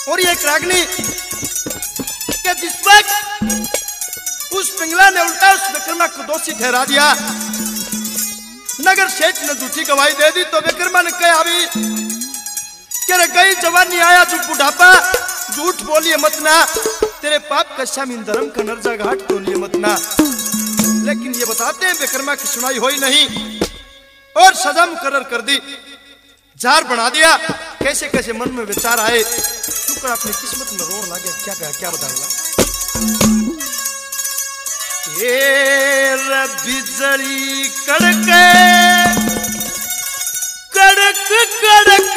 और ये एक रागनी के जिस वक्त उस पिंगला ने उल्टा उस विक्रमा को दोषी ठहरा दिया, नगर सेठ ने झूठी गवाही दे दी, तो विक्रमा ने कहा अभी तेरे गई जवानी आया तू बुढ़ापा, झूठ बोलिए मत ना, तेरे पाप का शामीन धर्म का नर्जा घाट बोलिए मत ना। लेकिन ये बताते हैं विक्रमा की सुनाई हुई नहीं और सजा मुकर्रर कर दी, जार बना दिया। कैसे कैसे मन में विचार आए, शुक्र अपनी किस्मत में रोन लगे। क्या कहा, क्या बताऊंगा? बिजली कड़के कड़क कड़क,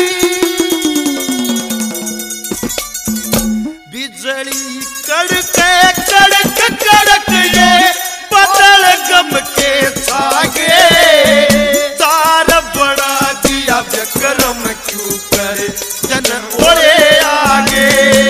बिजली कड़के कड़क कड़क, ये बदल गम के छागे, तार बड़ा दिया विक्रम क्यों करे जन ओढ़े आगे,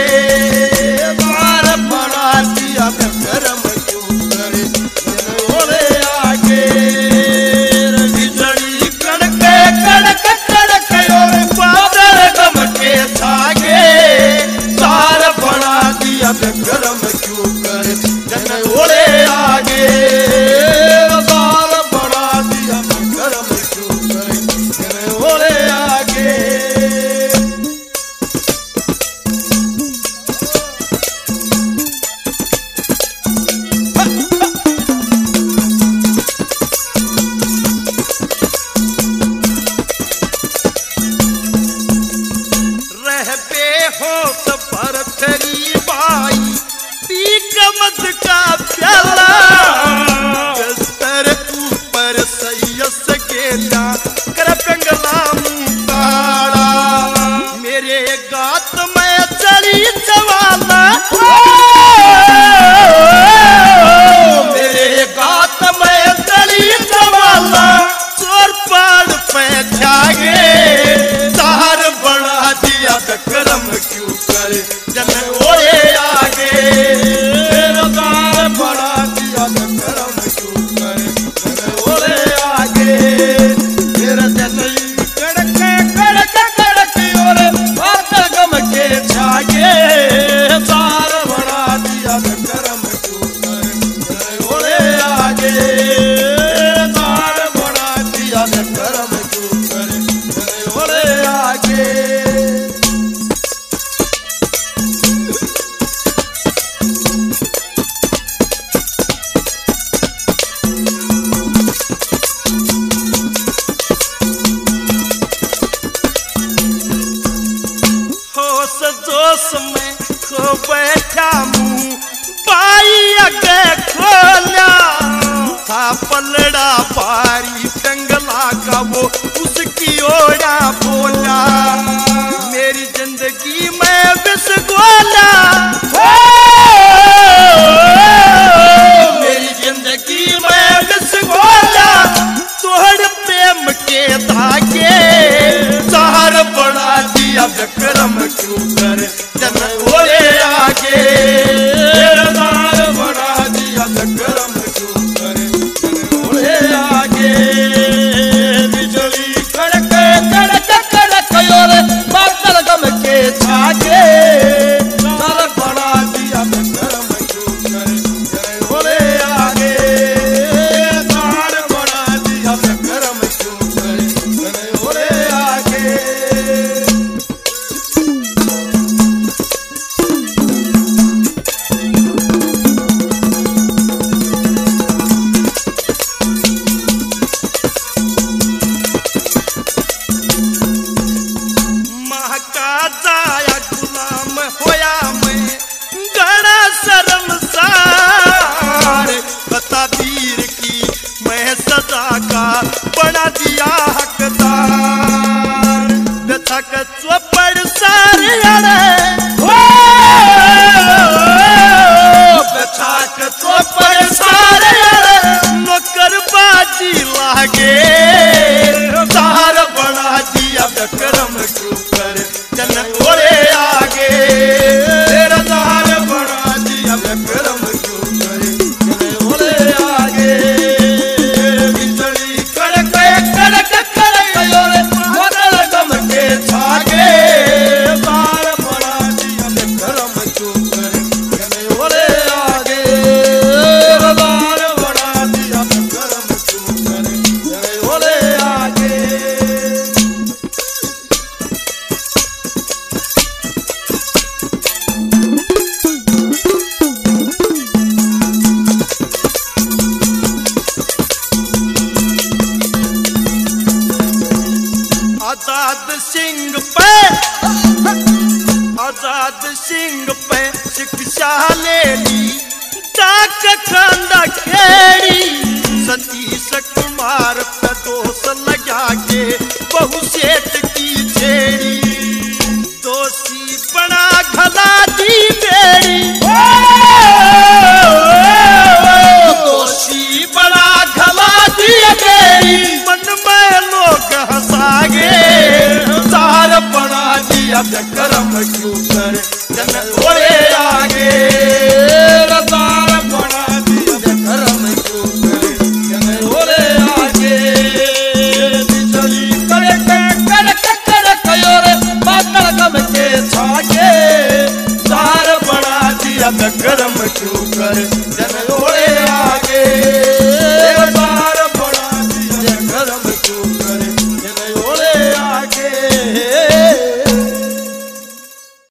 तार बड़ा दिया विक्रम क्यों करे जन ओढ़े आगे। बिजली कड़के कड़क कड़क, और बदल गम के छागे, तार बड़ा दिया विक्रम क्यों करे जन ओढ़े आगे, तार बड़ा दिया विक्रम क्यों करे जन ओढ़े आगे। रहते हो सफर तेरी बाई, पी कमत का प्याला, बिस्तर ऊपर सैयस गेला कर पिंगला मुंह, मेरे गात में चली जवाना, मेरे गात में चली जवाना, चोर पाड़ पे जागे, तार बड़ा दिया विक्रम क्यों करे जन ओढ़े आगे, तार बड़ा दिया विक्रम क्यों करे जन ओढ़े आगे। मेरा जनई कड़के कड़क कड़क, और बदल गम के छागे, तार बड़ा दिया विक्रम क्यों करे जन ओढ़े आगे, तार बड़ा दिया विक्रम क्यों करे जन ओढ़े आगे। होश जोश में खो बैठा मुंह, बाई अगे खोला था पलड़ा पारी पिंगला का, वो उसकी ओड़ा बोला, मेरी जिंदगी में विष गोला, मेरी जिंदगी में विष गोला, तोड़ प्रेम के धागे, तार बड़ा दिया विक्रम क्यों करे जन ओढ़े आगे, तार बड़ा दिया विक्रम क्यों करे जन ओढ़े आगे। बिजली कड़के कड़क कड़क, और बदल गम के छागे, तार बड़ा दिया विक्रम क्यों करे जन ओढ़े आगे, तार बड़ा दिया विक्रम क्यों करे जन ओढ़े आगे। महका जाया गुलाम होया मैं, गड़ा शर्मसार, बता वीर की मैं सजा का बना दिया हकदार, व्यथा का चौपड़ सारे व्यथा का चौपड़ सारे नौकर बाजी लागे, तार बना दिया विक्रम क्यों करे जन ओढ़े आगे, तेरा तार बना दिया विक्रम क्यों करे जन ओढ़े आगे। बिजली कड़के कड़क कड़क, और बदल गम के छागे, तार बड़ा प्रसाद सिंह पे शिक्षा ले ली, डाक खांदा खेड़ी सतीश कुमार पे दोष लगा के बहु सेठ की छेड़ी, दोषी बड़ा घला दी बेड़ी, दोषी बड़ा घला दी बेड़ी, मन में लोग हंसागे, सार बना दिया कर्म क्यों करे जन